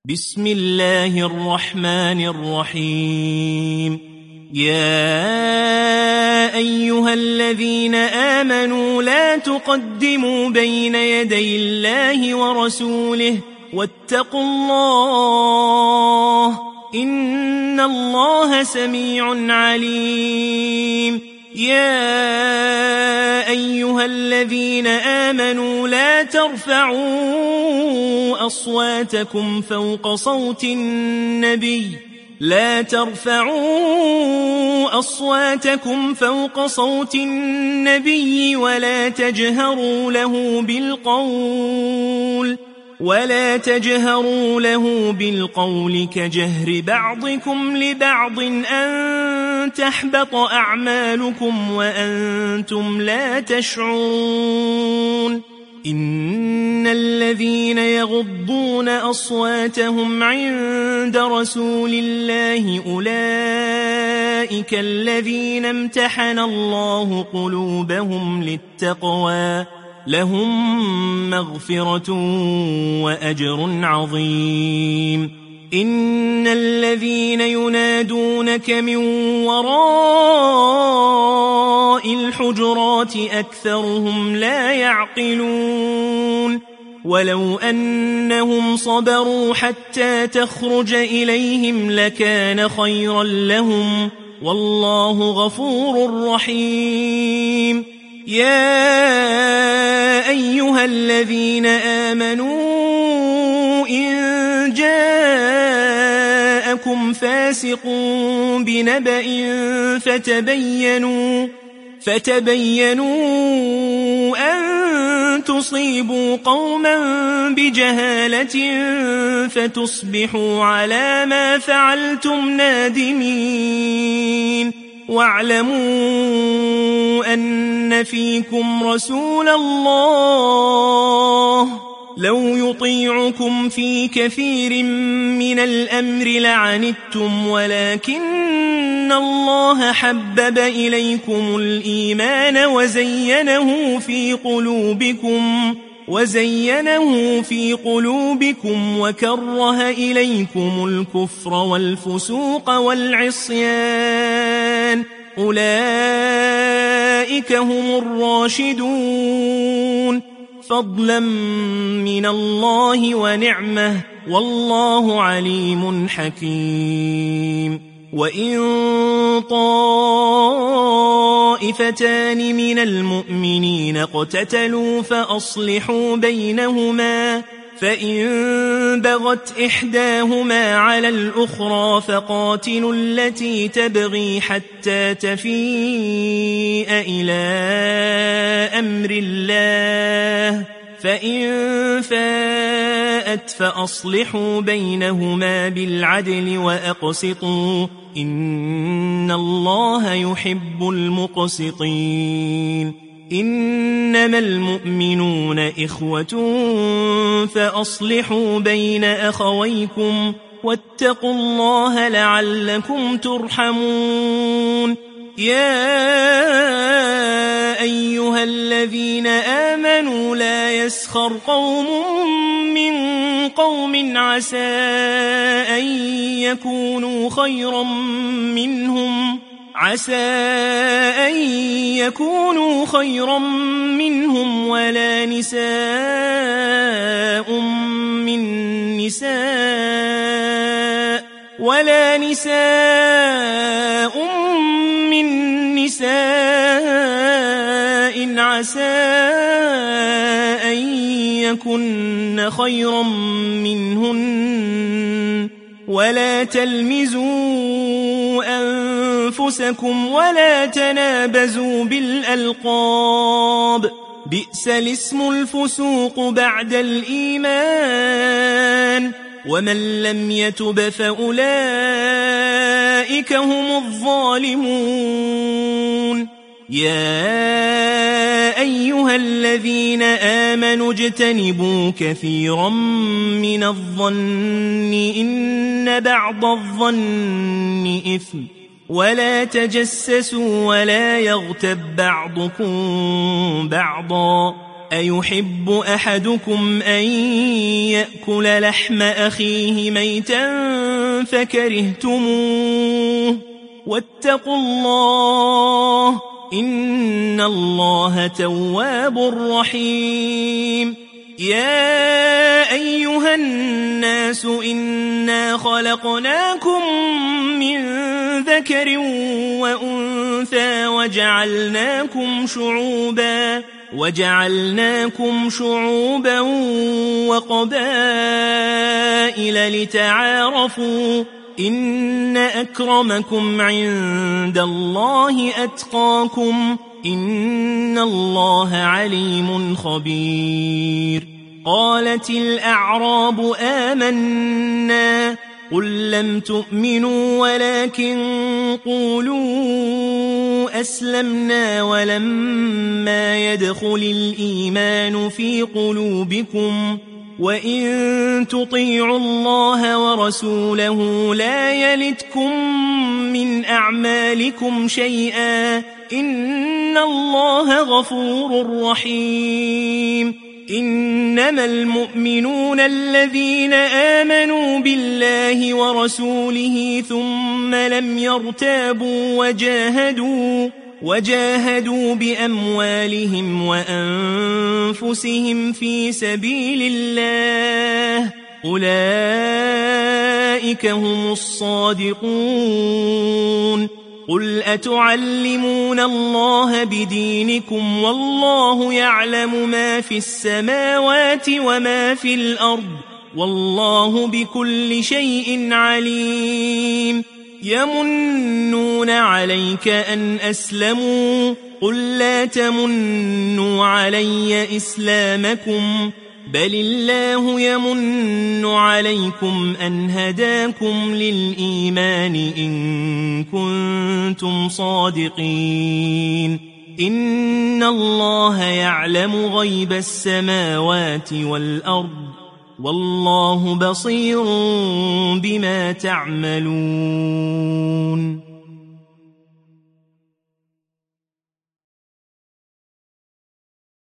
بسم الله الرحمن الرحيم. يا أيها الذين آمنوا لا تقدموا بين يدي الله ورسوله واتقوا الله إن الله سميع عليم. يا أيها الذين آمنوا لا ترفعوا أصواتكم فوق صوت النبي ولا تجهروا له بالقول كجهر بعضكم لبعض أن تحبط أعمالكم وأنتم لا تشعرون. إن الذين يغضون أصواتهم عند رسول الله أولئك الذين امتحن الله قلوبهم للتقوى لهم مغفرة وأجر عظيم. إن الذين ينادونك من وراء الحجرات أكثرهم لا يعقلون. ولو أنهم صبروا حتى تخرج إليهم لكان خيرا لهم والله غفور رحيم. يا أيها الذين آمنوا إن جاءكم فاسق بنبأ فتبينوا أن تصيبوا قوما بجهالة فتصبحوا على ما فعلتم نادمين. واعلموا أن فيكم رسول الله لو يطيعكم في كثير من الأمر لعنتم ولكن الله حبب إليكم الإيمان وزينه في قلوبكم وكره إليكم الكفر والفسوق والعصيان أولئك هم الراشدون فضلا من الله ونعمه والله عليم حكيم. وإن طائفتان من المؤمنين اقتتلوا فأصلحوا بينهما فإن بغت إحداهما على الأخرى فقاتلوا التي تبغي حتى تفيء إلى أمر الله فإن فاءت فأصلحوا بينهما بالعدل وأقسطوا إن الله يحب المقسطين. إنما المؤمنون إخوة فأصلحوا بين أخويكم واتقوا الله لعلكم ترحمون. يا أيها الذين آمنوا لا يسخر قوم من قوم عسى أن يكونوا خيرا منهم ولا نساء من نساء عسى أن يكن خيرا منهن ولا تلمزوا أنفسكم ولا تنابزوا بالألقاب بئس الاسم الفسوق بعد الإيمان ومن لم يتب فأولئك هم الظالمون. يا أيها الذين آمنوا اجتنبوا كثيرا من الظن إن بعض الظن إثم ولا تجسسوا ولا يغتب بعضكم بعضا أيحب أحدكم أن يأكل لحم أخيه ميتا فكرهتموه واتقوا الله إن الله تواب رحيم يا أيها الناس إنا خلقناكم من ذكر وأنثى وجعلناكم شعوبا وقبائل لتعارفوا إن أكرمكم عند الله أتقاكم إن الله عليم خبير قالت الأعراب آمنا قل لم تؤمنوا ولكن قولوا أسلمنا ولما يدخل الإيمان في قلوبكم وإن تطيعوا الله ورسوله لا يلتكم من أعمالكم شيئا إن الله غفور رحيم إنما المؤمنون الذين آمنوا بالله ورسوله ثم لم يرتابوا وجاهدوا بأموالهم وأنفسهم في سبيل الله أولئك هم الصادقون قل أتعلمون الله بدينكم والله يعلم ما في السماوات وما في الأرض والله بكل شيء عليم يمنون عليك أن أسلموا قل لا تمنوا علي إسلامكم بل الله يمن عليكم أن هداكم للإيمان إن كنتم صادقين إن الله يعلم غيب السماوات والأرض والله بصير بما تعملون